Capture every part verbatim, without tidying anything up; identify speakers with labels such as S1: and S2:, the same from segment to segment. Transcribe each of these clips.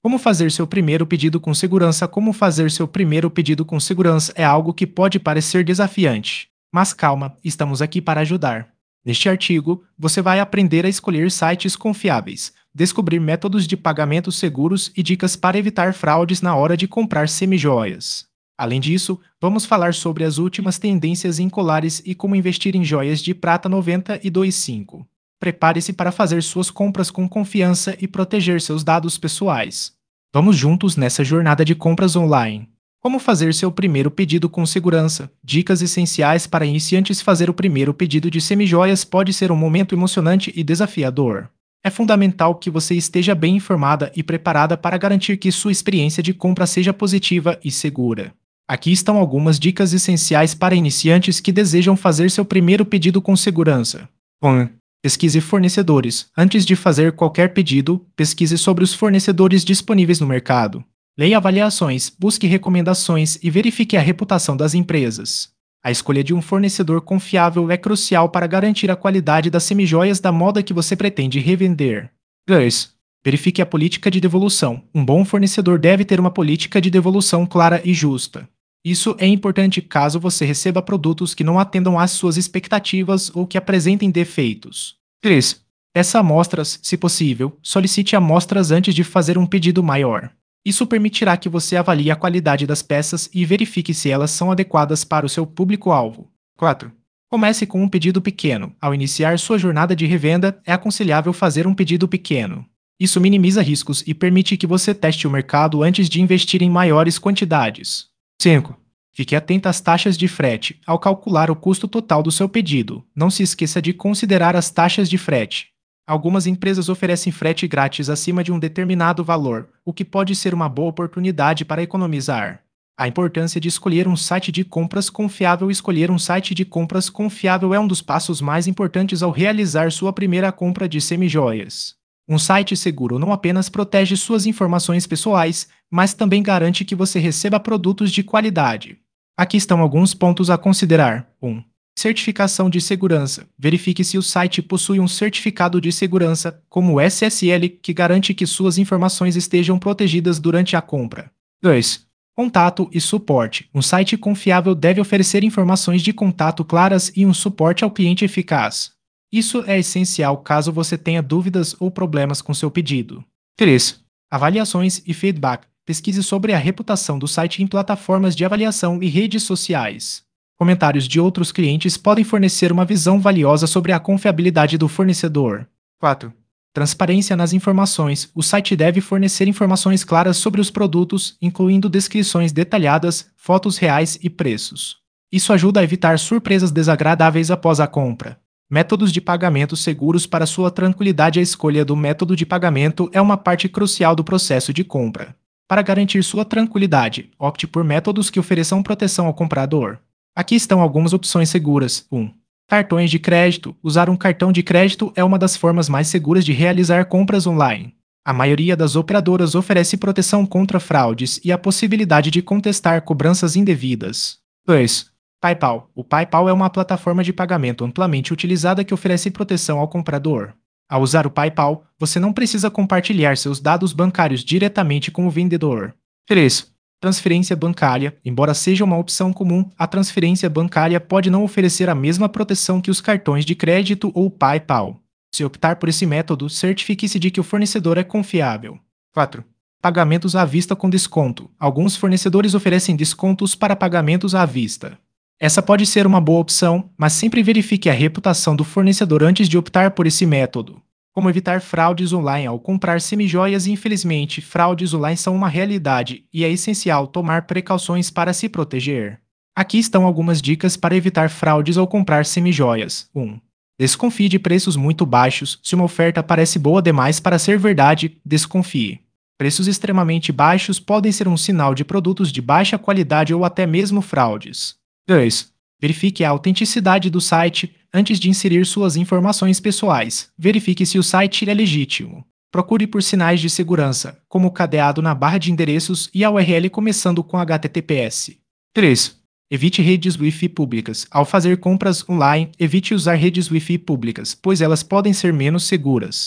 S1: Como fazer seu primeiro pedido com segurança? Como fazer seu primeiro pedido com segurança é algo que pode parecer desafiante. Mas calma, estamos aqui para ajudar. Neste artigo, você vai aprender a escolher sites confiáveis, descobrir métodos de pagamento seguros e dicas para evitar fraudes na hora de comprar semijoias. Além disso, vamos falar sobre as últimas tendências em colares e como investir em joias de prata noventa e dois vírgula cinco. Prepare-se para fazer suas compras com confiança e proteger seus dados pessoais. Vamos juntos nessa jornada de compras online. Como fazer seu primeiro pedido com segurança? Dicas essenciais para iniciantes. Fazer o primeiro pedido de semijoias pode ser um momento emocionante e desafiador. É fundamental que você esteja bem informada e preparada para garantir que sua experiência de compra seja positiva e segura. Aqui estão algumas dicas essenciais para iniciantes que desejam fazer seu primeiro pedido com segurança. um. Pesquise fornecedores. Antes de fazer qualquer pedido, pesquise sobre os fornecedores disponíveis no mercado. Leia avaliações, busque recomendações e verifique a reputação das empresas. A escolha de um fornecedor confiável é crucial para garantir a qualidade das semijoias da moda que você pretende revender. dois. Verifique a política de devolução. Um bom fornecedor deve ter uma política de devolução clara e justa. Isso é importante caso você receba produtos que não atendam às suas expectativas ou que apresentem defeitos. três. Peça amostras, se possível, solicite amostras antes de fazer um pedido maior. Isso permitirá que você avalie a qualidade das peças e verifique se elas são adequadas para o seu público-alvo. quatro. Comece com um pedido pequeno. Ao iniciar sua jornada de revenda, é aconselhável fazer um pedido pequeno. Isso minimiza riscos e permite que você teste o mercado antes de investir em maiores quantidades. cinco. Fique atento às taxas de frete. Ao calcular o custo total do seu pedido, não se esqueça de considerar as taxas de frete. Algumas empresas oferecem frete grátis acima de um determinado valor, o que pode ser uma boa oportunidade para economizar. A importância de escolher um site de compras confiável. Escolher um site de compras confiável é um dos passos mais importantes ao realizar sua primeira compra de semijoias. Um site seguro não apenas protege suas informações pessoais, mas também garante que você receba produtos de qualidade. Aqui estão alguns pontos a considerar. um. Certificação de segurança. Verifique se o site possui um certificado de segurança, como o S S L, que garante que suas informações estejam protegidas durante a compra. dois. Contato e suporte. Um site confiável deve oferecer informações de contato claras e um suporte ao cliente eficaz. Isso é essencial caso você tenha dúvidas ou problemas com seu pedido. três. Avaliações e feedback. Pesquise sobre a reputação do site em plataformas de avaliação e redes sociais. Comentários de outros clientes podem fornecer uma visão valiosa sobre a confiabilidade do fornecedor. quatro. Transparência nas informações. O site deve fornecer informações claras sobre os produtos, incluindo descrições detalhadas, fotos reais e preços. Isso ajuda a evitar surpresas desagradáveis após a compra. Métodos de pagamento seguros. Para sua tranquilidade, a escolha do método de pagamento é uma parte crucial do processo de compra. Para garantir sua tranquilidade, opte por métodos que ofereçam proteção ao comprador. Aqui estão algumas opções seguras. um. Cartões de crédito. Usar um cartão de crédito é uma das formas mais seguras de realizar compras online. A maioria das operadoras oferece proteção contra fraudes e a possibilidade de contestar cobranças indevidas. dois. PayPal. O PayPal é uma plataforma de pagamento amplamente utilizada que oferece proteção ao comprador. Ao usar o PayPal, você não precisa compartilhar seus dados bancários diretamente com o vendedor. três. Transferência bancária. Embora seja uma opção comum, a transferência bancária pode não oferecer a mesma proteção que os cartões de crédito ou PayPal. Se optar por esse método, certifique-se de que o fornecedor é confiável. quatro. Pagamentos à vista com desconto. Alguns fornecedores oferecem descontos para pagamentos à vista. Essa pode ser uma boa opção, mas sempre verifique a reputação do fornecedor antes de optar por esse método. Como evitar fraudes online ao comprar semijoias? Infelizmente, fraudes online são uma realidade e é essencial tomar precauções para se proteger. Aqui estão algumas dicas para evitar fraudes ao comprar semijoias. um. Desconfie de preços muito baixos. Se uma oferta parece boa demais para ser verdade, desconfie. Preços extremamente baixos podem ser um sinal de produtos de baixa qualidade ou até mesmo fraudes. dois. Verifique a autenticidade do site. Antes de inserir suas informações pessoais, verifique se o site é legítimo. Procure por sinais de segurança, como o cadeado na barra de endereços e a U R L começando com H T T P S. três. Evite redes Wi-Fi públicas. Ao fazer compras online, evite usar redes Wi-Fi públicas, pois elas podem ser menos seguras.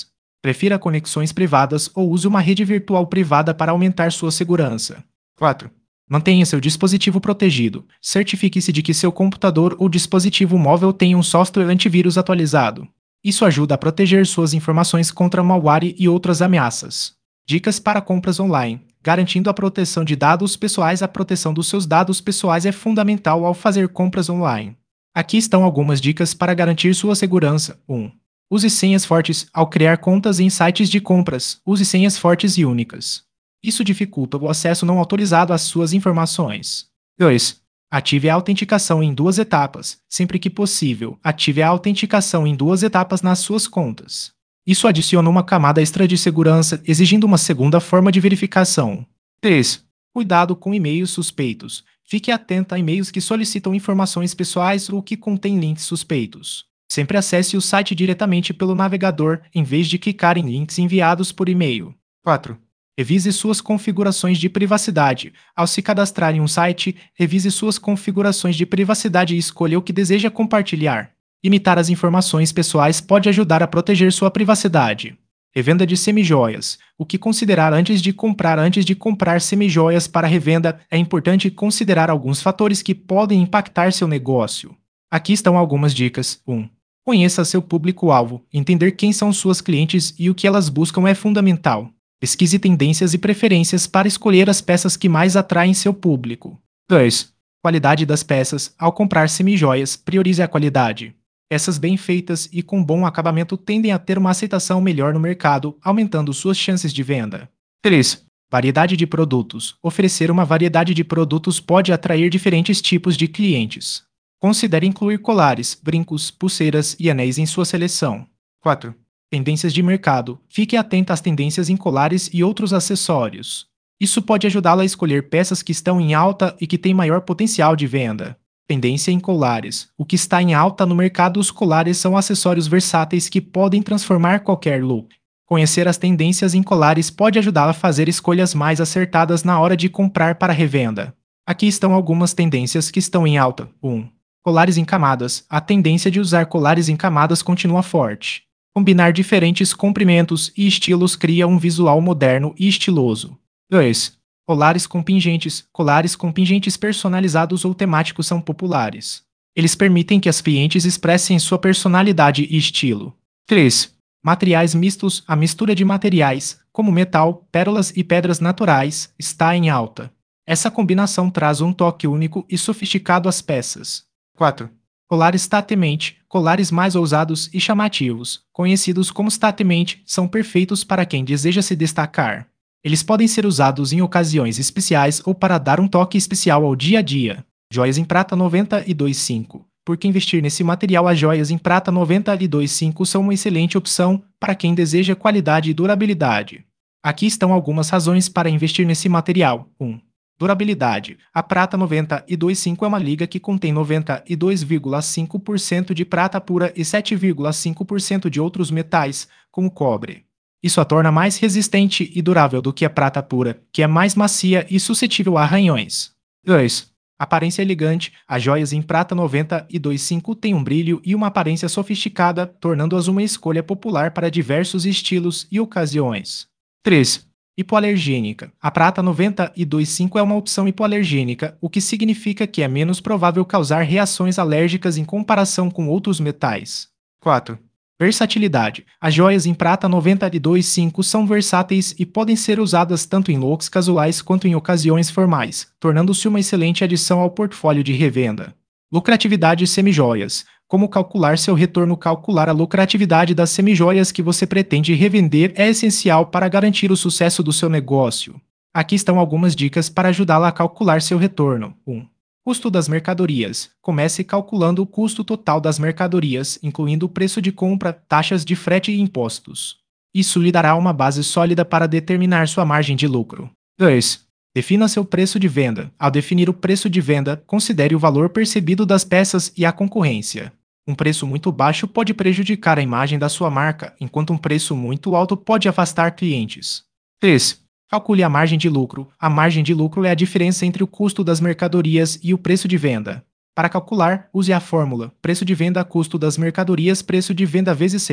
S1: Prefira conexões privadas ou use uma rede virtual privada para aumentar sua segurança. quatro. Mantenha seu dispositivo protegido. Certifique-se de que seu computador ou dispositivo móvel tenha um software antivírus atualizado. Isso ajuda a proteger suas informações contra malware e outras ameaças. Dicas para compras online. Garantindo a proteção de dados pessoais. A proteção dos seus dados pessoais é fundamental ao fazer compras online. Aqui estão algumas dicas para garantir sua segurança. um. Use senhas fortes. Ao criar contas em sites de compras, use senhas fortes e únicas. Isso dificulta o acesso não autorizado às suas informações. dois. Ative a autenticação em duas etapas. Sempre que possível, ative a autenticação em duas etapas nas suas contas. Isso adiciona uma camada extra de segurança, exigindo uma segunda forma de verificação. três. Cuidado com e-mails suspeitos. Fique atento a e-mails que solicitam informações pessoais ou que contêm links suspeitos. Sempre acesse o site diretamente pelo navegador, em vez de clicar em links enviados por e-mail. quatro. Revise suas configurações de privacidade. Ao se cadastrar em um site, revise suas configurações de privacidade e escolha o que deseja compartilhar. Limitar as informações pessoais pode ajudar a proteger sua privacidade. Revenda de semijoias. O que considerar antes de comprar? Antes de comprar semijoias para revenda, é importante considerar alguns fatores que podem impactar seu negócio. Aqui estão algumas dicas. um. Conheça seu público-alvo. Entender quem são suas clientes e o que elas buscam é fundamental. Pesquise tendências e preferências para escolher as peças que mais atraem seu público. dois. Qualidade das peças. Ao comprar semijoias, priorize a qualidade. Peças bem feitas e com bom acabamento tendem a ter uma aceitação melhor no mercado, aumentando suas chances de venda. três. Variedade de produtos. Oferecer uma variedade de produtos pode atrair diferentes tipos de clientes. Considere incluir colares, brincos, pulseiras e anéis em sua seleção. quatro. Tendências de mercado. Fique atento às tendências em colares e outros acessórios. Isso pode ajudá-la a escolher peças que estão em alta e que têm maior potencial de venda. Tendência em colares. O que está em alta no mercado, os colares são acessórios versáteis que podem transformar qualquer look. Conhecer as tendências em colares pode ajudá-la a fazer escolhas mais acertadas na hora de comprar para revenda. Aqui estão algumas tendências que estão em alta. um. Colares em camadas. A tendência de usar colares em camadas continua forte. Combinar diferentes comprimentos e estilos cria um visual moderno e estiloso. dois. Colares com pingentes. Colares com pingentes personalizados ou temáticos são populares. Eles permitem que as clientes expressem sua personalidade e estilo. três. Materiais mistos. A mistura de materiais, como metal, pérolas e pedras naturais, está em alta. Essa combinação traz um toque único e sofisticado às peças. quatro. Colares tatemente. Colares mais ousados e chamativos, conhecidos como tatemente, são perfeitos para quem deseja se destacar. Eles podem ser usados em ocasiões especiais ou para dar um toque especial ao dia a dia. Joias em prata noventa e dois vírgula cinco. Por que investir nesse material? As joias em prata noventa e dois vírgula cinco são uma excelente opção para quem deseja qualidade e durabilidade. Aqui estão algumas razões para investir nesse material. um. Durabilidade. A prata noventa e dois vírgula cinco é uma liga que contém noventa e dois vírgula cinco por cento de prata pura e sete vírgula cinco por cento de outros metais, como cobre. Isso a torna mais resistente e durável do que a prata pura, que é mais macia e suscetível a arranhões. dois. Aparência elegante. As joias em prata noventa e dois vírgula cinco têm um brilho e uma aparência sofisticada, tornando-as uma escolha popular para diversos estilos e ocasiões. três. Hipoalergênica. A prata noventa e dois vírgula cinco é uma opção hipoalergênica, o que significa que é menos provável causar reações alérgicas em comparação com outros metais. quatro. Versatilidade. As joias em prata noventa e dois vírgula cinco são versáteis e podem ser usadas tanto em looks casuais quanto em ocasiões formais, tornando-se uma excelente adição ao portfólio de revenda. Lucratividade. Semijoias. Como calcular seu retorno? Calcular a lucratividade das semijoias que você pretende revender é essencial para garantir o sucesso do seu negócio. Aqui estão algumas dicas para ajudá-la a calcular seu retorno. um. Custo das mercadorias. Comece calculando o custo total das mercadorias, incluindo o preço de compra, taxas de frete e impostos. Isso lhe dará uma base sólida para determinar sua margem de lucro. dois. Defina seu preço de venda. Ao definir o preço de venda, considere o valor percebido das peças e a concorrência. Um preço muito baixo pode prejudicar a imagem da sua marca, enquanto um preço muito alto pode afastar clientes. três. Calcule a margem de lucro. A margem de lucro é a diferença entre o custo das mercadorias e o preço de venda. Para calcular, use a fórmula: preço de venda custo das mercadorias preço de venda vezes cem.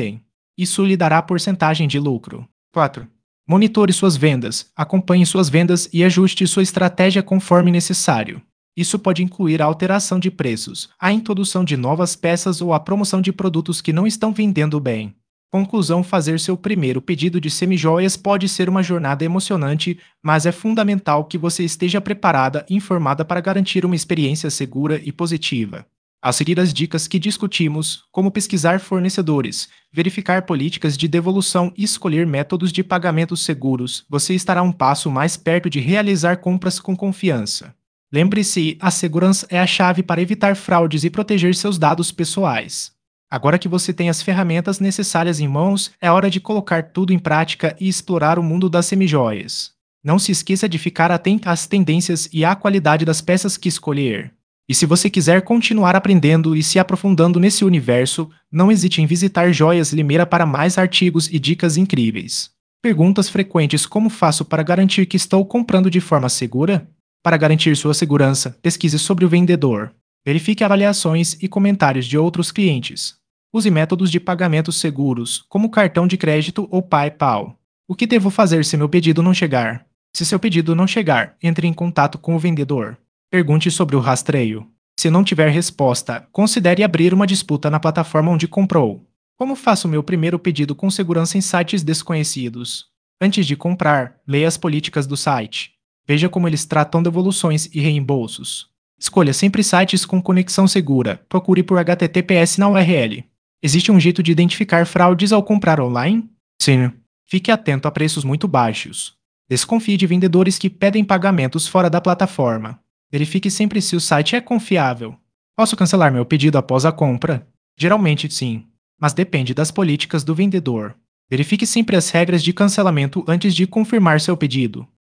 S1: Isso lhe dará porcentagem de lucro. quatro. Monitore suas vendas, acompanhe suas vendas e ajuste sua estratégia conforme necessário. Isso pode incluir a alteração de preços, a introdução de novas peças ou a promoção de produtos que não estão vendendo bem. Conclusão: fazer seu primeiro pedido de semijoias pode ser uma jornada emocionante, mas é fundamental que você esteja preparada e informada para garantir uma experiência segura e positiva. A seguir as dicas que discutimos, como pesquisar fornecedores, verificar políticas de devolução e escolher métodos de pagamento seguros, você estará um passo mais perto de realizar compras com confiança. Lembre-se, a segurança é a chave para evitar fraudes e proteger seus dados pessoais. Agora que você tem as ferramentas necessárias em mãos, é hora de colocar tudo em prática e explorar o mundo das semijoias. Não se esqueça de ficar atento às tendências e à qualidade das peças que escolher. E se você quiser continuar aprendendo e se aprofundando nesse universo, não hesite em visitar Joias Limeira para mais artigos e dicas incríveis. Perguntas frequentes: como faço para garantir que estou comprando de forma segura? Para garantir sua segurança, pesquise sobre o vendedor. Verifique avaliações e comentários de outros clientes. Use métodos de pagamento seguros, como cartão de crédito ou PayPal. O que devo fazer se meu pedido não chegar? Se seu pedido não chegar, entre em contato com o vendedor. Pergunte sobre o rastreio. Se não tiver resposta, considere abrir uma disputa na plataforma onde comprou. Como faço meu primeiro pedido com segurança em sites desconhecidos? Antes de comprar, leia as políticas do site. Veja como eles tratam devoluções e reembolsos. Escolha sempre sites com conexão segura. Procure por H T T P S na U R L. Existe um jeito de identificar fraudes ao comprar online? Sim. Fique atento a preços muito baixos. Desconfie de vendedores que pedem pagamentos fora da plataforma. Verifique sempre se o site é confiável. Posso cancelar meu pedido após a compra? Geralmente sim, mas depende das políticas do vendedor. Verifique sempre as regras de cancelamento antes de confirmar seu pedido.